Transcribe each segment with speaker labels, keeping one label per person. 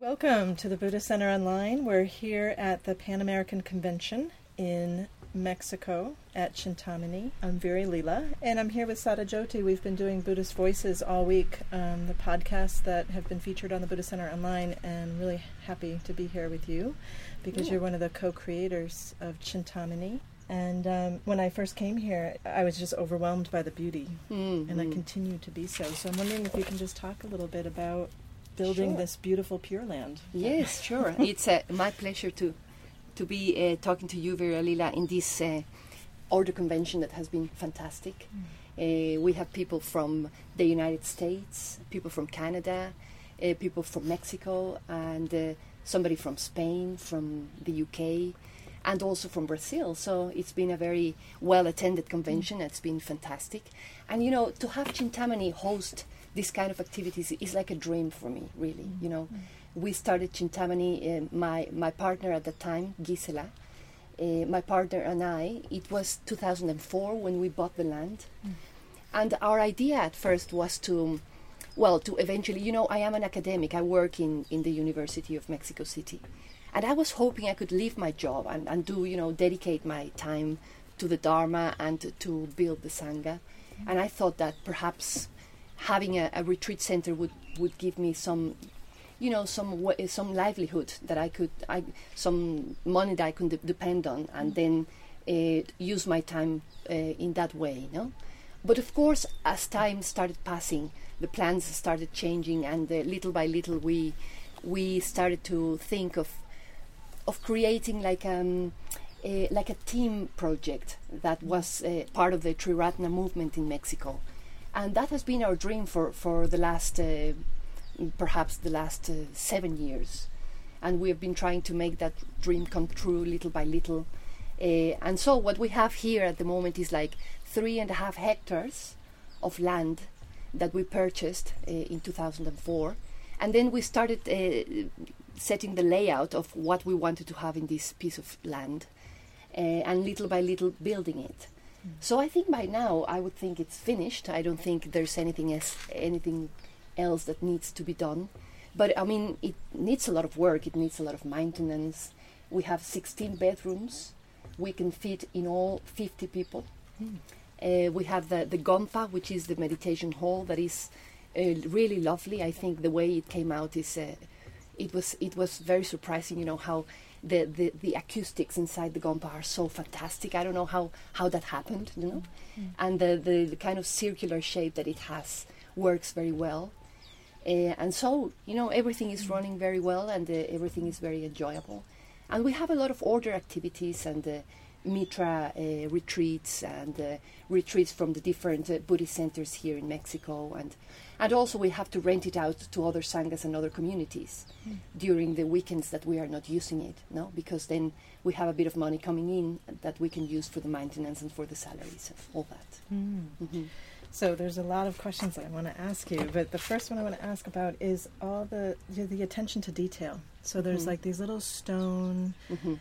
Speaker 1: Welcome to the Buddhist Center Online. We're here at the Pan American Convention in Mexico at Chintamani. I'm Viri Lila, and I'm here with Sada Jyoti. We've been doing Buddhist Voices all week, the podcasts that have been featured on the Buddhist Center Online, and really happy to be here with you because you're one of the co-creators of Chintamani. And when I first came here, I was just overwhelmed by the beauty, and I continue to be so. So I'm wondering if you can just talk a little bit about building this beautiful Pure Land.
Speaker 2: Yes, sure. It's my pleasure to be talking to you, Viri Lila, in this Order Convention that has been fantastic. We have people from the United States, people from Canada, people from Mexico, and somebody from Spain, from the UK, and also from Brazil. So it's been a very well-attended convention. It's been fantastic. And, you know, to have Chintamani host this kind of activities is like a dream for me, really. You know, we started Chintamani, my partner at the time, Gisela, my partner and I, it was 2004 when we bought the land. And our idea at first was to eventually, you know, I am an academic. I work in the University of Mexico City. And I was hoping I could leave my job and do, you know, dedicate my time to the Dharma and to build the Sangha. And I thought that perhaps having a retreat center would give me some, you know, some livelihood that some money that I could depend on, and then use my time in that way, no? But of course, as time started passing, the plans started changing, and little by little we started to think of creating like a team project that was part of the Triratna movement in Mexico. And that has been our dream for the last, perhaps the last 7 years. And we have been trying to make that dream come true little by little. And so what we have here at the moment is like 3.5 hectares of land that we purchased in 2004. And then we started setting the layout of what we wanted to have in this piece of land, and little by little building it. So I think by now I would think it's finished. I don't think there's anything else that needs to be done. But I mean, it needs a lot of work. It needs a lot of maintenance. We have 16 bedrooms. We can fit in all 50 people. We have the Gompa, which is the meditation hall that is really lovely. I think the way it came out is it was very surprising. You know how the acoustics inside the Gompa are so fantastic. I don't know how that happened, you know. And the kind of circular shape that it has works very well. And so, you know, everything is running very well, and everything is very enjoyable. And we have a lot of order activities and Mitra retreats and retreats from the different Buddhist centers here in Mexico, and also we have to rent it out to other sanghas and other communities during the weekends that we are not using it, no, because then we have a bit of money coming in that we can use for the maintenance and for the salaries and all that.
Speaker 1: So there's a lot of questions that I want to ask you, but the first one I want to ask about is all the attention to detail. So there's like these little stone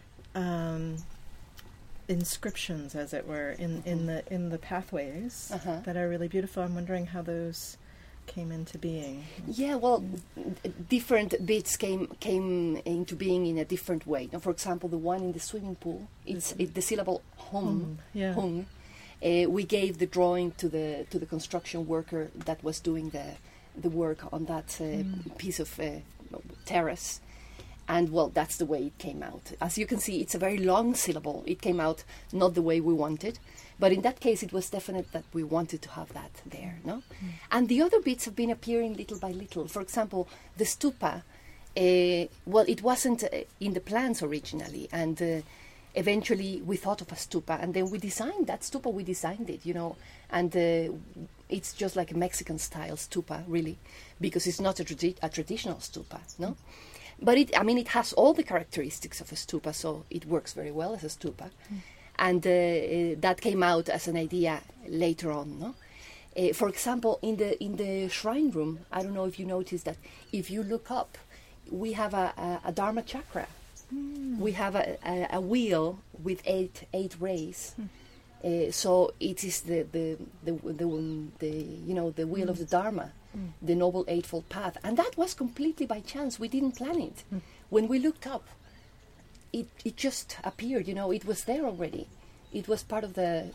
Speaker 1: inscriptions, as it were, in the pathways that are really beautiful. I'm wondering how those came into being.
Speaker 2: Yeah, well, different bits came into being in a different way. Now, for example, the one in the swimming pool, it's the syllable hum. Hum. We gave the drawing to the construction worker that was doing the work on that piece of terrace. And, well, that's the way it came out. As you can see, it's a very long syllable. It came out not the way we wanted. But in that case, it was definite that we wanted to have that there, no? And the other bits have been appearing little by little. For example, the stupa, it wasn't in the plans originally. And eventually we thought of a stupa. And then we designed that stupa. We designed it, you know. And it's just like a Mexican-style stupa, really, because it's not a traditional stupa, no? But it has all the characteristics of a stupa, so it works very well as a stupa. And that came out as an idea later on, no? For example, in the shrine room, I don't know if you noticed that if you look up, we have a Dharma chakra. We have a wheel with eight rays. So it is the wheel of the Dharma. the Noble Eightfold Path. And that was completely by chance. We didn't plan it. When we looked up, it just appeared, it was there already. It was part of the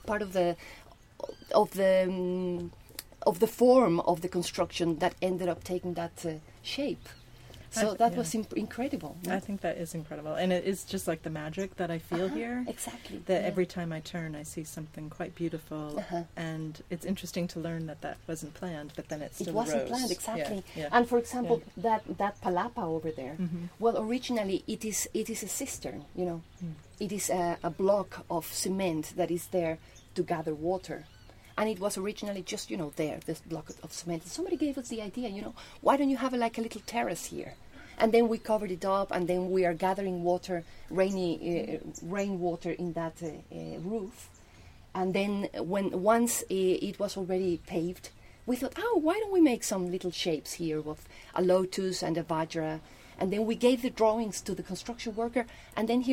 Speaker 2: form of the construction that ended up taking that shape. So that was incredible.
Speaker 1: I think that is incredible. And it is just like the magic that I feel here.
Speaker 2: Exactly.
Speaker 1: That every time I turn, I see something quite beautiful. And it's interesting to learn that wasn't planned, but then it still
Speaker 2: wasn't
Speaker 1: arose.
Speaker 2: planned, exactly.
Speaker 1: Yeah.
Speaker 2: And for example, that palapa over there, well, originally it is a cistern, It is a block of cement that is there to gather water. And it was originally just, there, this block of cement. And somebody gave us the idea, why don't you have like a little terrace here? And then we covered it up, and then we are gathering water, rainwater in that roof. And then once it was already paved, we thought, why don't we make some little shapes here of a lotus and a vajra? And then we gave the drawings to the construction worker, and then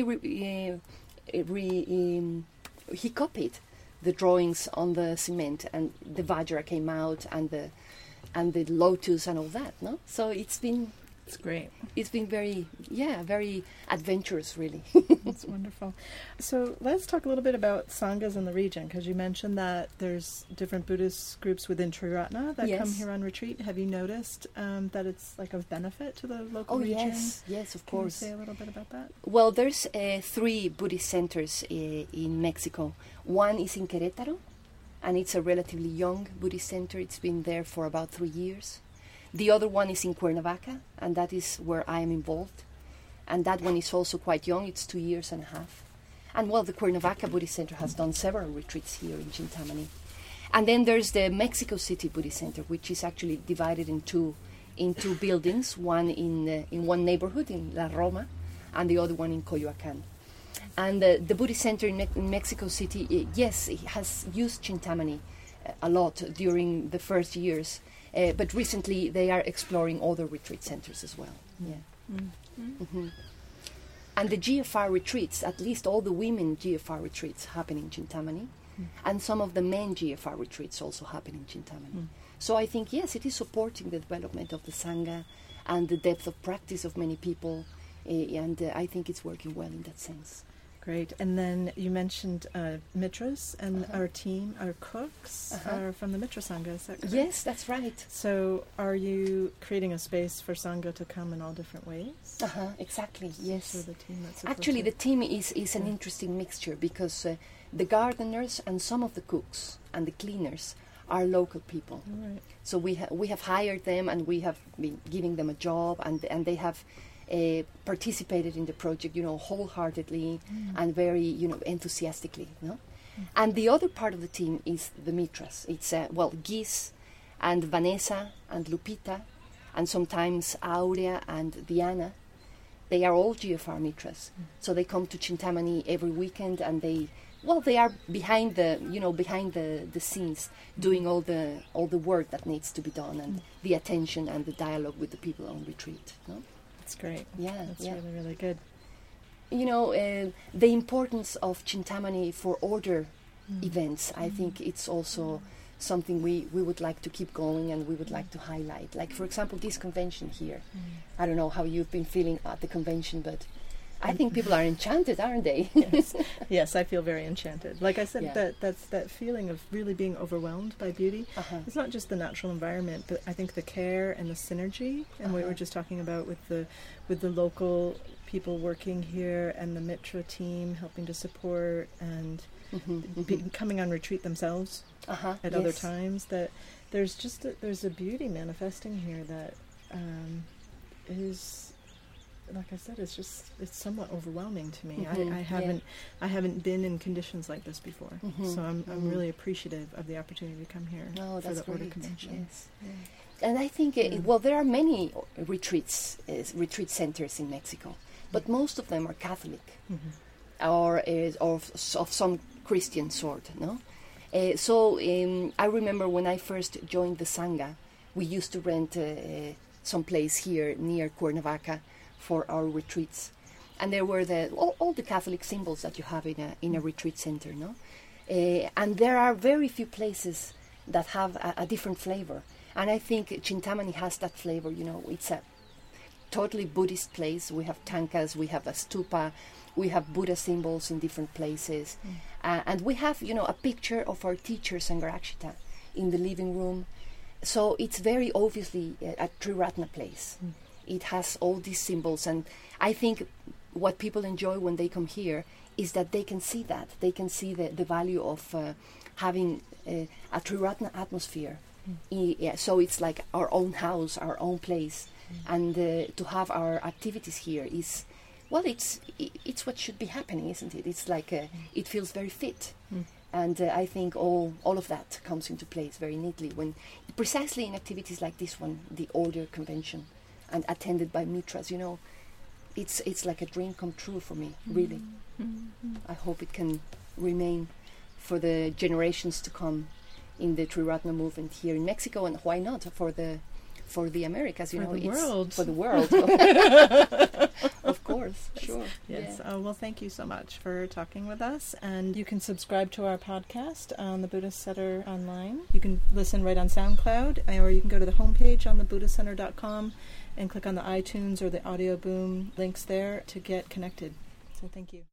Speaker 2: he copied the drawings on the cement, and the vajra came out, and the lotus and all that. No, so it's great. It's been very adventurous, really.
Speaker 1: That's wonderful. So let's talk a little bit about sanghas in the region, because you mentioned that there's different Buddhist groups within Triratna that come here on retreat. Have you noticed that it's like of benefit to the local region?
Speaker 2: Yes, of course.
Speaker 1: Can you say a little bit about that?
Speaker 2: Well, there's 3 Buddhist centers in Mexico. One is in Querétaro, and it's a relatively young Buddhist center. It's been there for about 3 years. The other one is in Cuernavaca, and that is where I am involved. And that one is also quite young. It's 2.5 years. And well, the Cuernavaca Buddhist Center has done several retreats here in Chintamani. And then there's the Mexico City Buddhist Center, which is actually divided in two buildings, one in one neighborhood in La Roma, and the other one in Coyoacán. And the Buddhist Center in Mexico City, it has used Chintamani a lot during the first years. But recently they are exploring other retreat centers as well. And the GFR retreats, at least all the women GFR retreats happen in Chintamani, and some of the men GFR retreats also happen in Chintamani. So I think, yes, it is supporting the development of the Sangha and the depth of practice of many people, and I think it's working well in that sense.
Speaker 1: Great. And then you mentioned Mitras, and our team, our cooks, are from the Mitra Sangha, is that correct?
Speaker 2: Yes, that's right.
Speaker 1: So are you creating a space for Sangha to come in all different ways?
Speaker 2: Exactly, yes.
Speaker 1: So the team that's
Speaker 2: actually, the team is an interesting mixture, because the gardeners and some of the cooks and the cleaners are local people.
Speaker 1: Right.
Speaker 2: So we have hired them, and we have been giving them a job, and they have participated in the project, wholeheartedly and very, enthusiastically. No? And the other part of the team is the Mitras. It's Gis and Vanessa and Lupita, and sometimes Aurea and Diana. They are all GFR Mitras. So they come to Chintamani every weekend, and they are behind the scenes, doing all the work that needs to be done, and the attention and the dialogue with the people on retreat. No?
Speaker 1: That's great.
Speaker 2: That's
Speaker 1: really, really good.
Speaker 2: The importance of Chintamani for order events, I think it's also something we would like to keep going, and we would like to highlight. Like, for example, this convention here. I don't know how you've been feeling at the convention, but I think people are enchanted, aren't they?
Speaker 1: Yes, I feel very enchanted. Like I said, that's that feeling of really being overwhelmed by beauty. It's not just the natural environment, but I think the care and the synergy, and we were just talking about with the local people working here, and the Mitra team helping to support, and coming on retreat themselves at other times. That there's a beauty manifesting here that is, like I said, it's somewhat overwhelming to me. I haven't been in conditions like this before, so I'm really appreciative of the opportunity to come here for the Order Convention.
Speaker 2: Yes. And I think there are many retreat centers in Mexico, but most of them are Catholic or of some Christian sort. No, so I remember when I first joined the Sangha, we used to rent some place here near Cuernavaca for our retreats, and there were all the Catholic symbols that you have in a retreat center, no? And there are very few places that have a different flavor. And I think Chintamani has that flavor, it's a totally Buddhist place. We have tankas, we have a stupa, we have Buddha symbols in different places. And we have, a picture of our teacher, Sangharakshita, in the living room. So it's very obviously a Triratna place. It has all these symbols. And I think what people enjoy when they come here is that they can see that. They can see the value of having a Triratna atmosphere. So it's like our own house, our own place. And to have our activities here is, well, it's what should be happening, isn't it? It's like it feels very fit. And I think all of that comes into place very neatly when precisely in activities like this one, the order convention, and attended by mitras, it's like a dream come true for me, really. I hope it can remain for the generations to come in the Triratna movement here in Mexico, and why not for the Americas,
Speaker 1: for the world.
Speaker 2: For the world. Of course, sure.
Speaker 1: Yes.
Speaker 2: Yeah.
Speaker 1: Well, thank you so much for talking with us. And you can subscribe to our podcast on the Buddhist Center online. You can listen right on SoundCloud, or you can go to the homepage on thebuddhistcenter.com and click on the iTunes or the Audio Boom links there to get connected. So thank you.